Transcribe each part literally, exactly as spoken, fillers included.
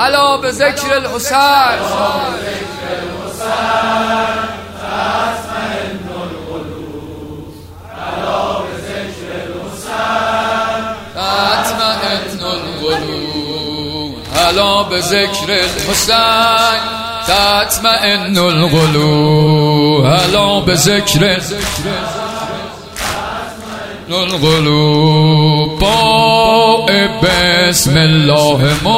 الا به ذکر الحسین الا به ذکر الحسین تطمئن القلوب، الا به ذکر القلوب. با بسم الله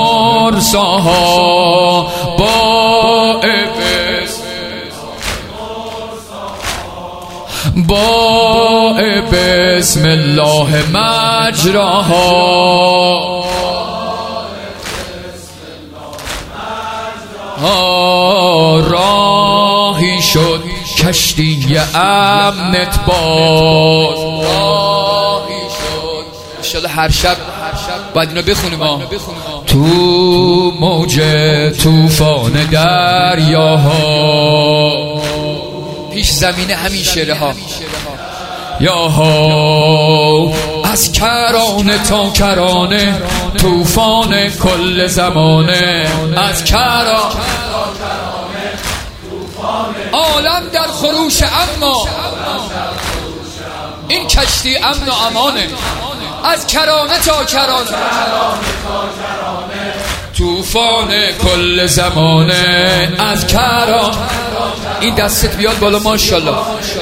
مرساها، با با بسم الله مجراها، راهی شد کشتی امنت باز، راهی شد. انشالله هر شب باید اینو بخونیم ها. تو موج توفان دریاها، پیش زمینه همین شعره ها، یاها از کرانه تا کرانه توفان کل زمانه، از کرانه عالم در خروش، اما این کشتی امن و امانه. از کرانه تا کرانه توفان کل زمانه، از کرانه. این دستت بیاد بالا ماشاءالله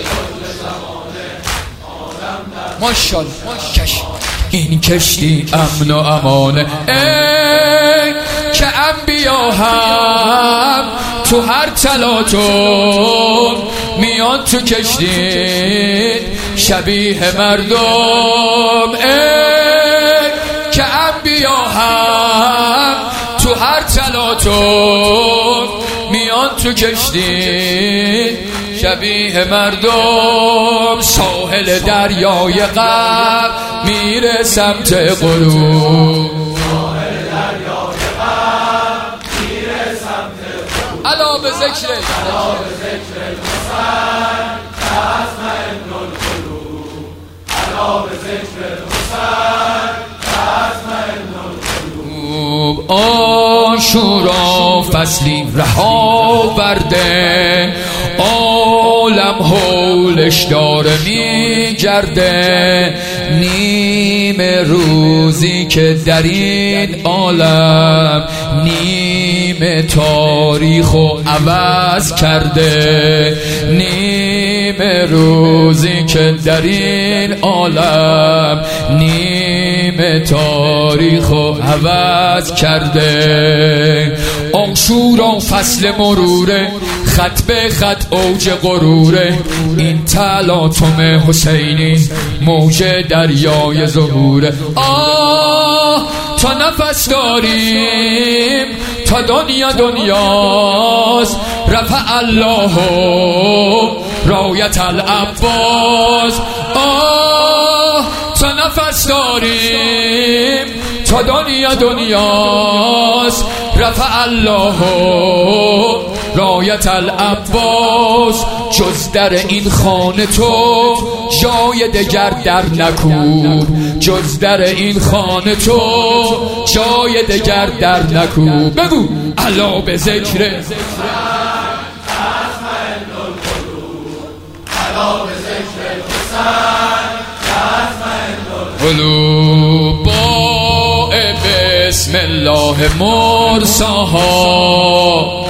ماشاءالله. کش این کشتی امن و امانه، ای که انبیا هم تو هر تلاطم میان تو کشتی شبیه مردم، ای که انبیا هم تو هر تلاطم میان تو کشتی شبیه مردم. ساحل دریای غم میره سمت غروب، ساحل دریای غم میره سمت غروب. الا به ذکر الا به ذکر الحسین تطمئن القلوب، الا به ذکر الحسین تطمئن القلوب. عاشورا فصلی رها برده، عالم حولش داره میگرده، نیم روزی که در این عالم نیم تاریخو عوض کرده، نیم روزی که در این عالم نیم تاریخو عوض کرده. عاشورا فصل مروره، خط به خط اوج غروره، این تلاطم حسینی موج دریای ظهوره. آه تا نفس داریم تا دنیا دنیاست، رفع الله رایت العباس. آه تا نفس داریم تا دنیا دنیاست، رفع الله رایت العباس. جز در این خانه تو جای دگر در نکوب، جز در این خانه تو جای دگر در نکوب. بگو الا به ذکر الا به ذکر القلوب. با بسم الله مرساها،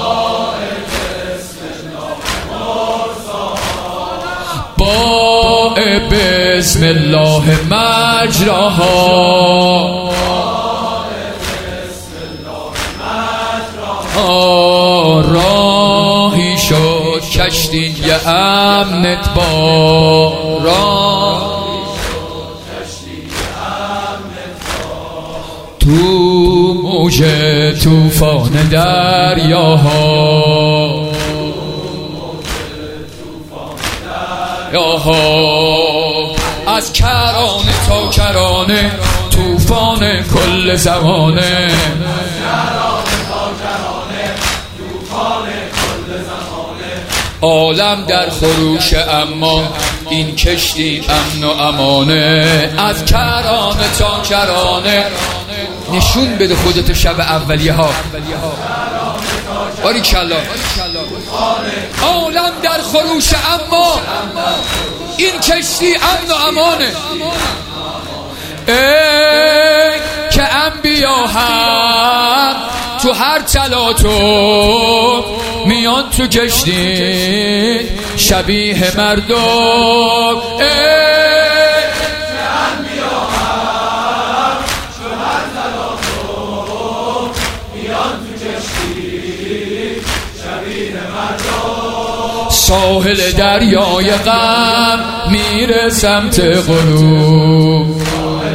با بسم الله مجراها، راهی شد کشتی امنت با، تو موج توفان دریاها، یاها از کرانه تا کرانه توفان کل زمانه، عالم در خروش اما این کشتی امن و امانه، از کرانه تا کرانه نشون بده خودتو شب اولیه ها. باریکلا. عالم در خروش اما این کشتی امن و امانه. ای که انبیا هم تو هر تلاطم میان تو کشتی شبیه مردم. ای که انبیا هم تو هر تلاطم میان تو کشتی شبیه مردم. ساحل دریای غم میره سمت غروب.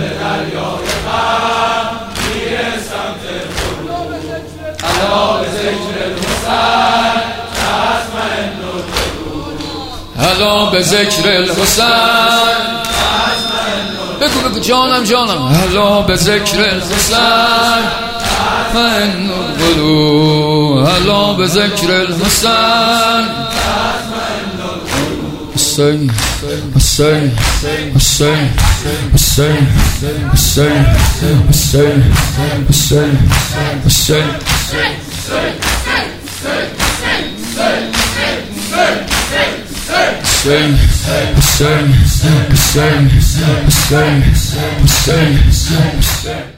هلا به ذکر الحسین. بگو بگو جانم جانم. هلا به ذکر الحسین من القلوب. هلا به ذکر الحسین. حسین حسین حسین حسین حسین حسین حسین حسین Hussein, Hussein, Hussein, Hussein, Hussein, Hussein, Hussein.